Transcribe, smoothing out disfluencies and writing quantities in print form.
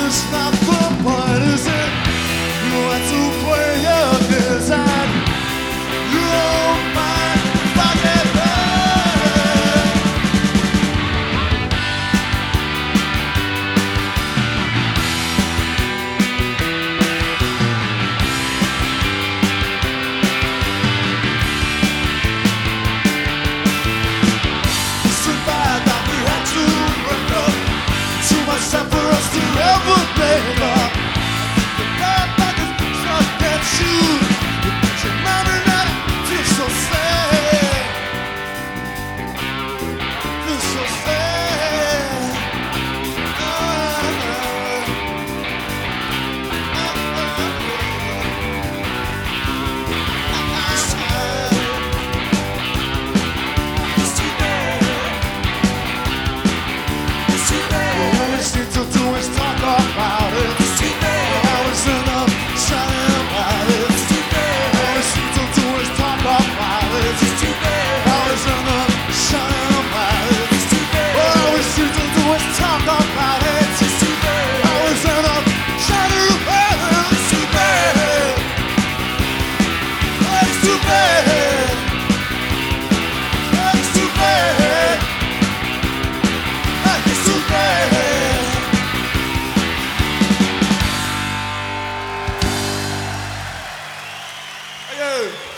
it's not the point, is it? You want to play your design. You don't mind if I get hurt. It's too bad that we had to break up. Too much time for us to ever make up. The bad luck is stuck at you. It makes your mama not feel so sad. Feel so sad. It's too bad. It's too bad. All we seem to do is talk about it. It's too bad. Always enough shining about it. It's too bad. All we seem to do is talk about it. It's too bad. Always enough shining about it. It's too bad. All we seem to do is talk about it. It's too bad. Always enough shining about it. It's too bad. It's too bad. It's too bad. It's too bad. Hey, yo.